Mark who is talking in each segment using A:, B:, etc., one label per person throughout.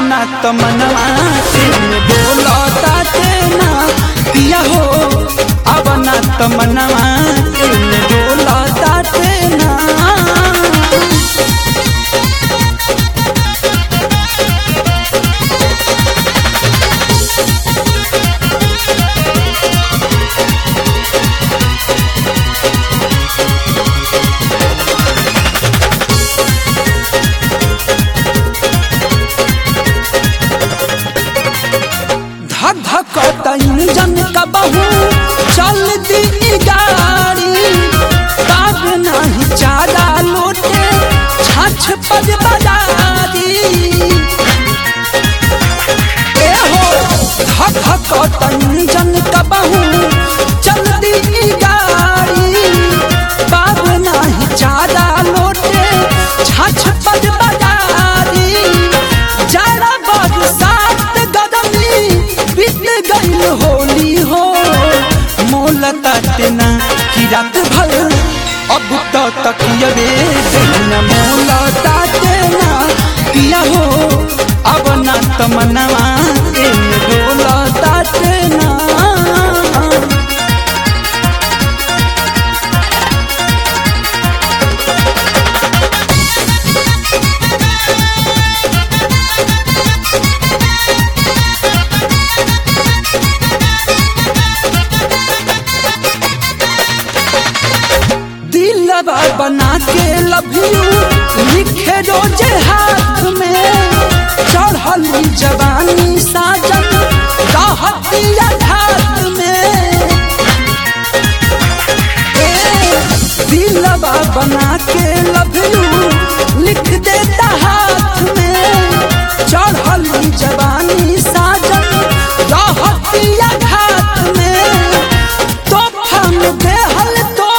A: ना तमन्ना तेने बोलता तेना पिया हो अब ना तमन्ना तेने बोलता तेना। धक इंजन का बहू चल दी गाड़ी तब नहीं चारा लोटे छछ पज बजारी ए हो धक इंजन का बहू चल दी गाड़ी तब नहीं चारा लोटे छछ पज बजारी जरा बरसात गदमी बीत गई होली हो मोल ताटना की रात भर अब तो तकियबे दिन मोल ताटना पिया हो अब ना तमन्ना तेने बोल ताटना। बना के लव यू लिखे रोजे हाथ में चढ़ली जवानी साजन रहतिया हाथ में दिलवा बना के लव यू लिख देता हाथ में चढ़ली जवानी साजन रहतिया हाथ में तोहफा में देहल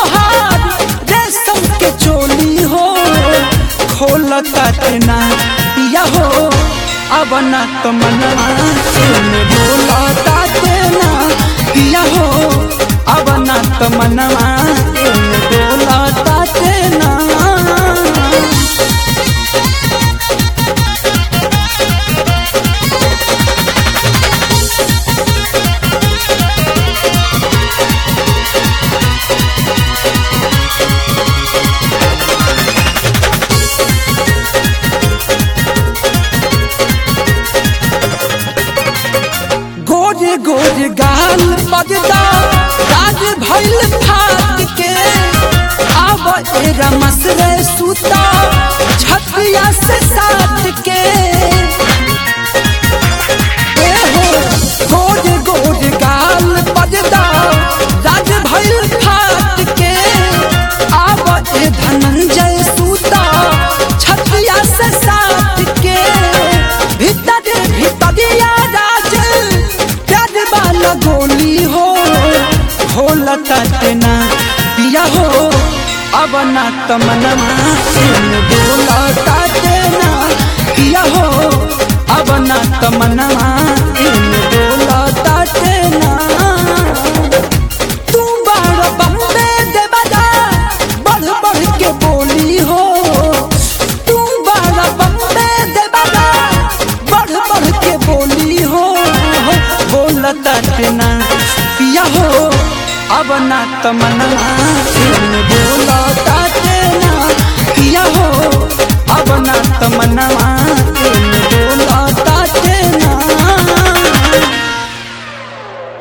A: चोली हो खोलता तेना पिया हो अब ना तमन्ना तेने बोलता तेना पिया हो अब ना तमन्ना तेने बोलता तेना। गोर गाल पगदा राज भइल फाट के अब एरा मसरे सूता छतिया से साथ के ए हो गोर गाल पगदा राज भइल फाट के अब ए धनंजय सूता छतिया से साथ के भीतरिया गोली हो खोलता तेना पिया हो अब ना तमन्ना तेने बोलता तेना पिया हो अब ना तमन्ना तेने बोलता तेना। तू बार बम्बे दे बजा बढ़ बढ़ के बोली हो तू बार बम्बे दे बजा बढ़ बढ़ के बोली हो बोलता तेना पिया हो अब ना तमन्ना